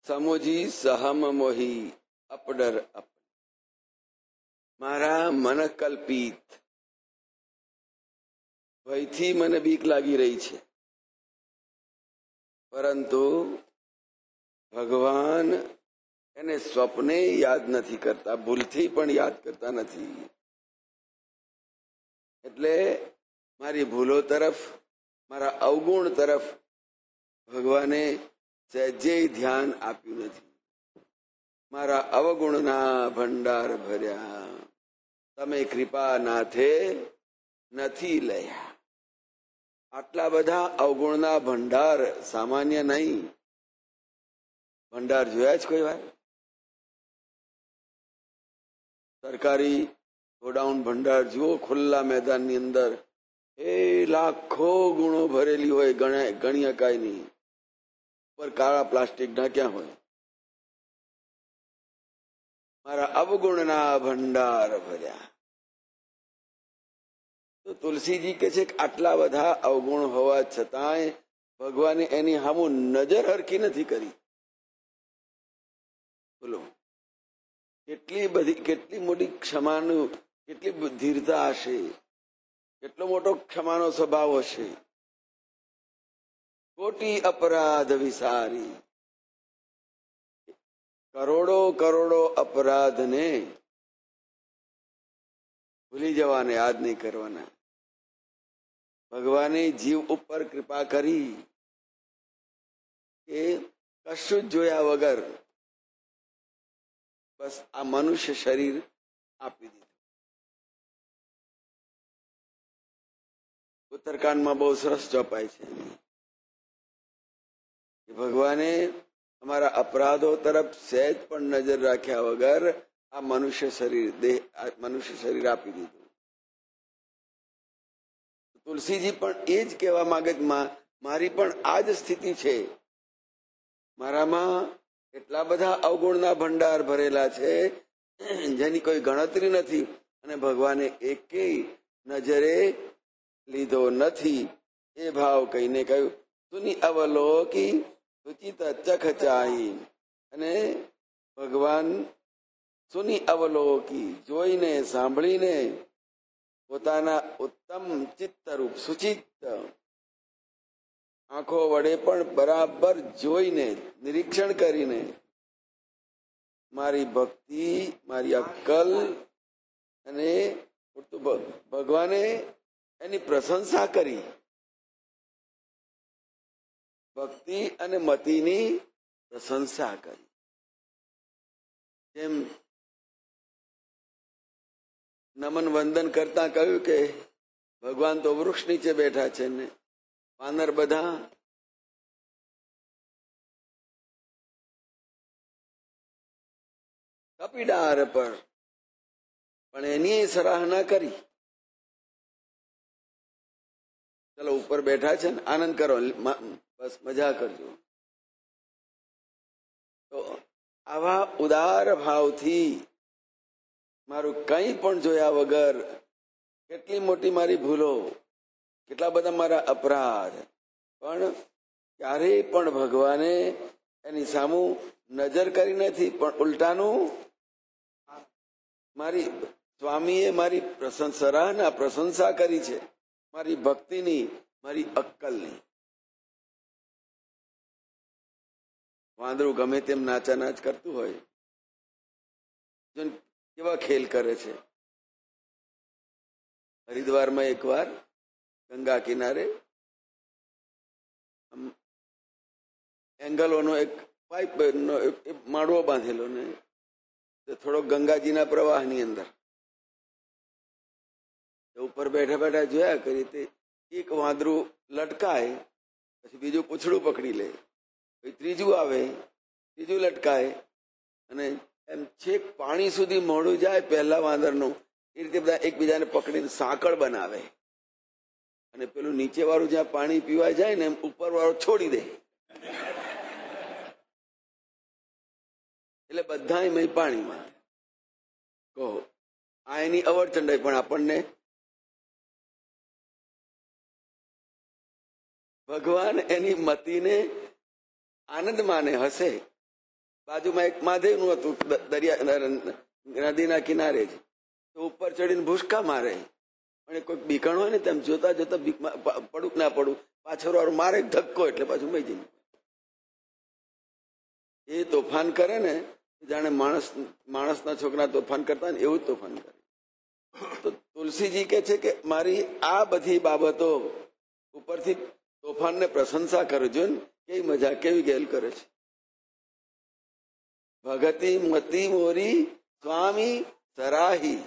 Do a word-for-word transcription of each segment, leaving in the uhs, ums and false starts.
સમુજી સહમ મોહી અપડર અપ, મારા મન કલ્પિત ભયથી મને બીક લાગી રહી છે, પરંતુ ભગવાન એને સ્વપ્ને યાદ નથી કરતા, ભૂલથી પણ યાદ કરતા નથી. એટલે મારી ભૂલો તરફ, મારા અવગુણ તરફ ભગવાને સહેજે ધ્યાન આપ્યું નથી. મારા અવગુણના ભંડાર ભર્યા, તમે કૃપા નાથે નથી લયા. આટલા બધા અવગુણના ભંડાર સામાન્ય નહીં. ભંડાર જોયા જ કોઈ વાર? સરકારી ગોડાઉન ભંડાર જુઓ, ખુલ્લા મેદાનની અંદર એ લાખો ગુણો ભરેલી હોય, ગણી શકાય નહીં. પર કાળા પ્લાસ્ટિક ઢાંક્યા હોય. મારા અવગુણના ભંડાર ભર્યા. તો તુલસીજી કે છે કે આટલા બધા અવગુણ હોવા છતાંય ભગવાને એની સામું નજર હરખી નથી કરી. બોલો, કેટલી બધી, કેટલી મોટી ક્ષમાનું, કેટલી ધીરતા હશે, કેટલો મોટો ક્ષમાનો સ્વભાવ હશે. કોટી અપરાધ વિસારી, કરોડો કરોડો અપરાધને ભૂલી જવાને, યાદ નહીં કરવાના. ભગવાને જીવ ઉપર કૃપા કરી કે કશું જ જોયા વગર બસ આ મનુષ્ય શરીર આપી દીધું. ઉત્તરકાંડમાં બહુ સરસ ચોપાય છે. ભગવાને અમારા અપરાધો તરફ સહેજ પણ નજર રાખ્યા વગર આ મનુષ્ય શરીર, દેહ, મનુષ્ય શરીર આપી દીધું. તુલસીજી પણ એ જ કહેવા માંગે, મારી પણ આ જ સ્થિતિ છે. મારામાં એટલા બધા અવગુણના ભંડાર ભરેલા છે જેની કોઈ ગણતરી નથી, અને ભગવાને એકેય નજરે લીધો નથી. એ ભાવ કહીને કહ્યું, તુની અવલોકી સુચિત ચખચાઈ. અને ભગવાન સુની અવલોકી, જોઈને સાંભળીને પોતાના ઉત્તમ ચિત્તરૂપ, સુચિત આંખો વડે પણ બરાબર જોઈને, નિરીક્ષણ કરીને મારી ભક્તિ, મારી અક્કલ અને ભગવાને એની પ્રશંસા કરી. ભક્તિ અને મતિની પ્રશંસા કરી. જેમ નમન વંદન કરતા કહ્યું કે ભગવાન તો વૃક્ષ નીચે બેઠા છે ને વાનર બધા કપીડાર પર, પણ એની સરાહના કરી. ચલો ઉપર બેઠા છે ને, આનંદ કરો, બસ મજા કરજો. તો આવા ઉદાર ભાવથી મારું કંઈ પણ જોયા વગર, કેટલી મોટી મારી ભૂલો, કેટલા બધા મારા અપરાધ, પણ ક્યારેય પણ ભગવાને એની સામું નજર કરી નથી. પણ ઉલટાનું મારી સ્વામીએ મારી સરાહના, પ્રશંસા કરી છે, મારી ભક્તિની, મારી અક્કલની. વાંદરું ગમે તેમ નાચા નાચ કરતું હોય, કેવા ખેલ કરે છે. હરિદ્વારમાં એક વાર ગંગા કિનારે એંગલોનો એક પાઇપ નો માળવો બાંધેલો ને થોડો ગંગાજીના પ્રવાહની અંદર ઉપર બેઠા બેઠા જોયા કરી. તે એક વાંદરું લટકાય, પછી બીજું પૂંછડું પકડી લે, પછી ત્રીજું આવે, ત્રીજું લટકાય, અને એમ છેક પાણી સુધી મોડું જાય પહેલા વાંદરનું. એ રીતે બધા એકબીજાને પકડીને સાંકળ બનાવે, અને પેલું નીચે વાળું જ્યાં પાણી પીવા જાય ને એમ ઉપર વાળું છોડી દે, એટલે બધા એમ પાણીમાં. કહો, આ એની અવર ચંડાઈ. પણ આપણને ભગવાન એની મતીને આનંદ માને, હસે. બાજુમાં એક મહાદેવનું હતું દરિયા નદીના કિનારે જ, તો ઉપર ચડીને ભૂસકા મારે. અને કોઈક બીકણ હોય ને તેમ જોતા જોતા બીકમાં પડું ના પડું, પાછળ વાળું મારે ધક્કો એટલે પાછું મઈ જઈને એ તોફાન કરે ને જાણે માણસ માણસના છોકરા તોફાન કરતા ને એવું જ તોફાન કરે. તો તુલસીજી કે છે કે મારી આ બધી બાબતો ઉપરથી તોફાનને પ્રશંસા કરજો ને કેવી મજા કેવી ગેલ કરે છે. ભગતી મતી મોરી સ્વામી સરાહી,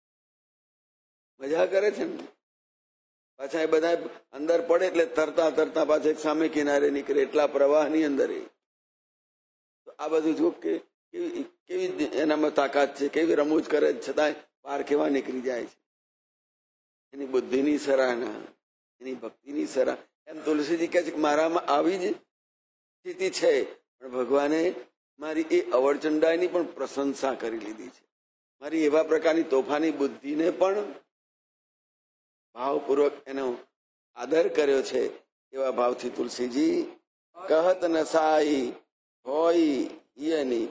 મજા કરે છે ને. પાછા એ બધા અંદર પડે એટલે તરતા તરતા પાછા એક સામે કિનારે નીકળે એટલા પ્રવાહની અંદર. એ આ બધું જો કે કેવી કેવી એનામાં તાકાત છે, કેવી રમૂજ કરે છતાંય પાર કેવા નીકળી જાય છે. એની બુદ્ધિની સરાહના, એની ભક્તિની સરાહ. એમ તુલસીજી કહે છે કે મારામાં આવી જ સ્થિતિ છે, પણ ભગવાને મારી એ અવળચંડાઈની પણ પ્રશંસા કરી લીધી છે. મારી એવા પ્રકારની તોફાની બુદ્ધિને પણ ભાવપૂર્વક એનો આદર કર્યો છે. એવા ભાવથી તુલસીજી કહત નસાઈ હોય યની,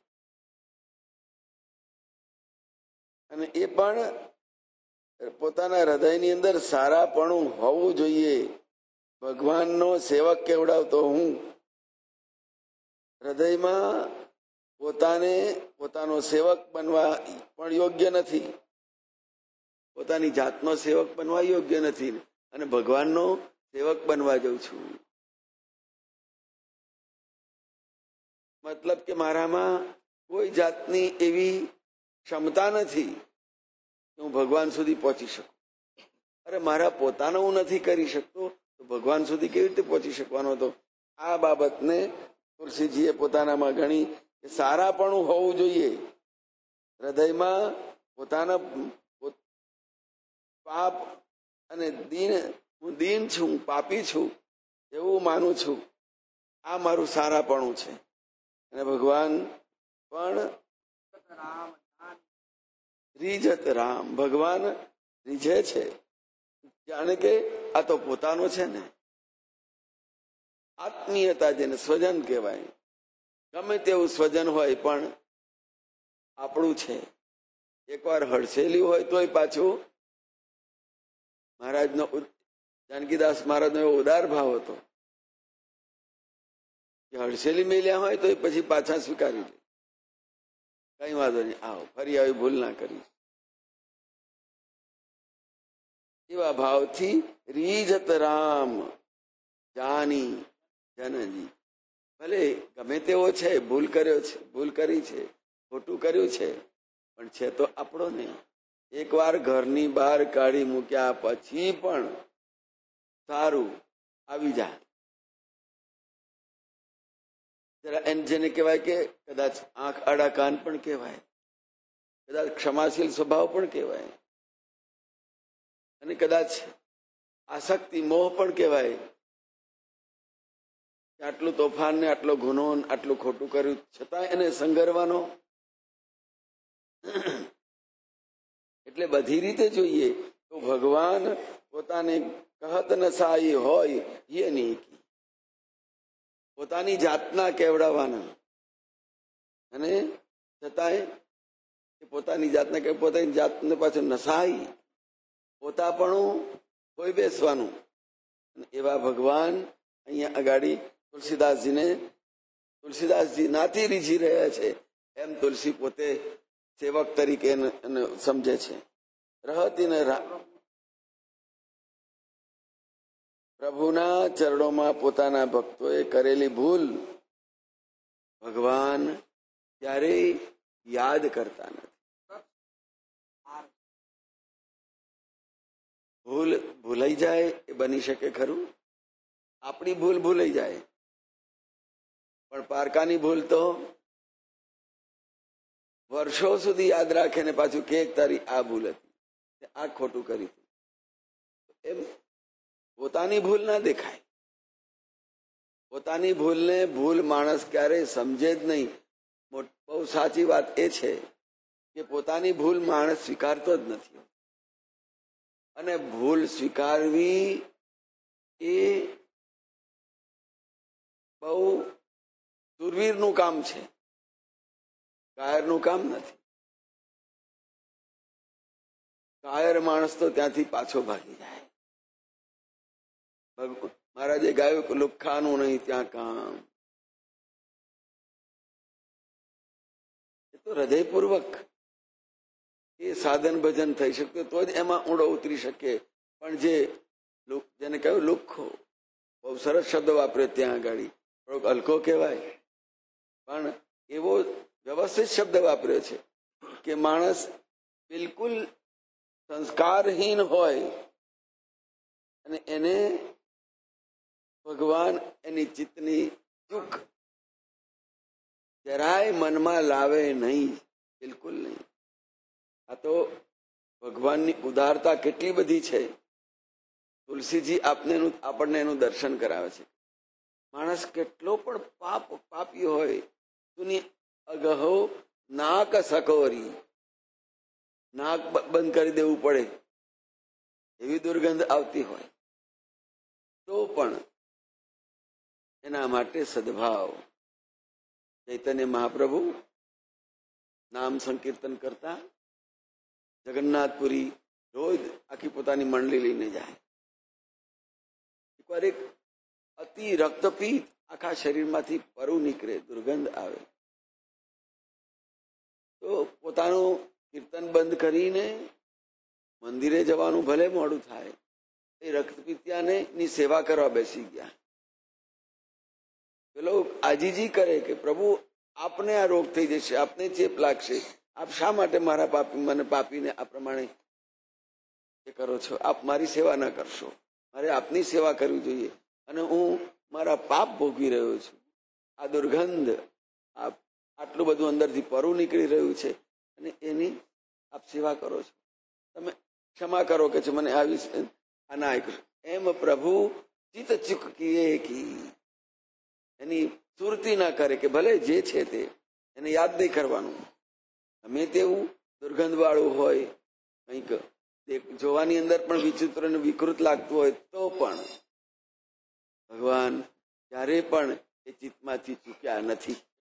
અને એ પણ પોતાના હૃદયની અંદર સારાપણું હોવું જોઈએ. ભગવાનનો સેવક કેવડાવતો હું હૃદયમાં પોતાને પોતાનો સેવક બનવા પણ યોગ્ય નથી, પોતાની જાતનો સેવક બનવા યોગ્ય નથી, અને ભગવાનનો સેવક બનવા જઉં છું. મતલબ કે મારામાં કોઈ જાતની એવી ક્ષમતા નથી કે હું ભગવાન સુધી પહોંચી શકું. અરે મારા પોતાનો હું નથી કરી શકતો તો ભગવાન સુધી કેવી રીતે પહોંચી શકવાનો હતો? આ બાબતને તુલસીજીએ પોતાનામાં ગણી કે સારાપણું હોવું જોઈએ. હૃદયમાં પોતાના પાપ અને દીન, હું દીન છું, પાપી છું એવું માનું છું. આ મારું સારાપણું છે. અને ભગવાન પણ રીઝત રામ, ભગવાન રીઝે છે, જાણે કે આ તો પોતાનો છે ને. આત્મીયતા જેને સ્વજન કહેવાય, ગમે તેવું સ્વજન હોય પણ આપણું છે. એકવાર હડસેલી હોય તોય પાછું મહારાજનો જાનકીદાસ મહારાજનો એવો ઉદાર ભાવ હતો કે હડસેલી મેલ્યા હોય તો પછી પાછા સ્વીકારી લે, કઈ વાંધો નહીં, આવો ફરી આવી ભૂલ ના કરી. એવા ભાવથી રીઝત રામ જાની જનજી, ભલે ગમે તેવો છે, ભૂલ કર્યો છે, ભૂલ કરી છે, ખોટું કર્યું છે, પણ છે તો આપણો ને. એક વાર ઘરની બહાર કાઢી મૂક્યા પછી પણ સારું આવી જાય. જેને કહેવાય કે કદાચ આંખ આડા કાન પણ કહેવાય, કદાચ ક્ષમાશીલ સ્વભાવ પણ કહેવાય, અને કદાચ આસક્તિ મોહ પણ કહેવાય. આટલું તોફાન ને આટલો ગુનો આટલું ખોટું કર્યું છતાં એને સંગરવાનો. એટલે બધી રીતે જોઈએ તો ભગવાન પોતાને કહત નસાઈ હોય એ નહીં, પોતાની જાતના કેવડાવવાના, અને છતાંય પોતાની જાતના કે પોતાની જાતને પાછું નસાઈ પોતાપણું કોઈ બેસવાનું. એવા ભગવાન અહીંયા અગાડી તુલસીદાસજીને તુલસીદાસજી નાથી રીઝી રહ્યા છે એમ તુલસી પોતે સેવક તરીકે સમજે છે. રહતી ને પ્રભુના ચરણોમાં પોતાના ભક્તોએ કરેલી ભૂલ ભગવાન ક્યારેય યાદ કરતા નથી. ભૂલ ભૂલાઈ જાય એ બની શકે ખરું, આપણી ભૂલ ભૂલાઈ જાય, પણ પારકાની ભૂલ તો વર્ષો સુધી યાદ રાખે ને પાછું કે તારી આ ભૂલ હતી, આ ખોટું કર્યું. એમ પોતાની ભૂલ ના દેખાય. પોતાની ભૂલને ભૂલ માણસ ક્યારેય સમજે જ નહીં. બહુ સાચી વાત એ છે કે પોતાની ભૂલ માણસ સ્વીકારતો જ નથી, અને ભૂલ સ્વીકારવી એ બહુ સુરવીરનું કામ છે. કાયરનું કામ નથી. કાયર માણસ તો ત્યાંથી પાછો ભાગી જાય. મહારાજે ગાયું કે લુખ્ખાનું નહીં ત્યાં કામ. એ તો હૃદયપૂર્વક એ સાધન ભજન થઈ શકતું તો જ એમાં ઊંડો ઉતરી શકે. પણ જે જેને કહ્યું લુખ્ખો, બહુ સરસ શબ્દ વાપર્યો ત્યાં આગળ, થોડોક હલકો કહેવાય પણ એવો વ્યવસ્થિત શબ્દ વાપર્યો છે કે માણસ બિલકુલ સંસ્કારહીન હોય અને એને ભગવાન એની ચિત્તની ચૂક જરાય મનમાં લાવે નહીં, બિલકુલ નહીં. આ તો ભગવાનની ઉદારતા કેટલી બધી છે. તુલસીજી આપને આપણને એનું દર્શન કરાવે છે. માણસ કેટલો પણ પાપ પાપી હોય તુની અગહો નાક સકોરી, નાક બંધ કરી દેવું પડે એવી દુર્ગંધ આવતી હોય તો પણ એના માટે સદભાવ. ચૈતન્ય મહાપ્રભુ નામ સંકીર્તન કરતા જગન્નાથપુરી રોજ આખી પોતાની મંડળી લઈને જાય. એકવાર એક અતિ રક્તપીત આખા શરીરમાંથી પરું નીકળે, દુર્ગંધ આવે તો પોતાનું કીર્તન બંધ કરીને મંદિરે જવાનું ભલે મોડું થાય, એ રક્તપીતિયાને ની સેવા કરવા બેસી ગયા. પેલો આજીજી કરે કે પ્રભુ આપને આ રોગ થઈ જશે, આપને ચેપ લાગશે, આપ શા માટે મારા પાપી મને પાપીને આ પ્રમાણે એ કરો છો? આપ મારી સેવા ના કરશો, મારે આપની સેવા કરવી જોઈએ અને હું મારા પાપ ભોગવી રહ્યો છું. આ દુર્ગંધ, આપ આટલું બધું અંદરથી પરું નીકળી રહ્યું છે અને એની આપ સેવા કરો છો, તમે ક્ષમા કરો કે છે મને આવી આના એમ પ્રભુ ચિત્ત ચૂકીએ કી એની સુરતી ના કરે કે ભલે જે છે તે એને યાદ નહીં કરવાનું. અમે તેવું દુર્ગંધ વાળું હોય, કંઈક જોવાની અંદર પણ વિચિત્ર અને વિકૃત લાગતું હોય તો પણ ભગવાન ક્યારે પણ એ ચિત્તમાંથી ચૂક્યા નથી.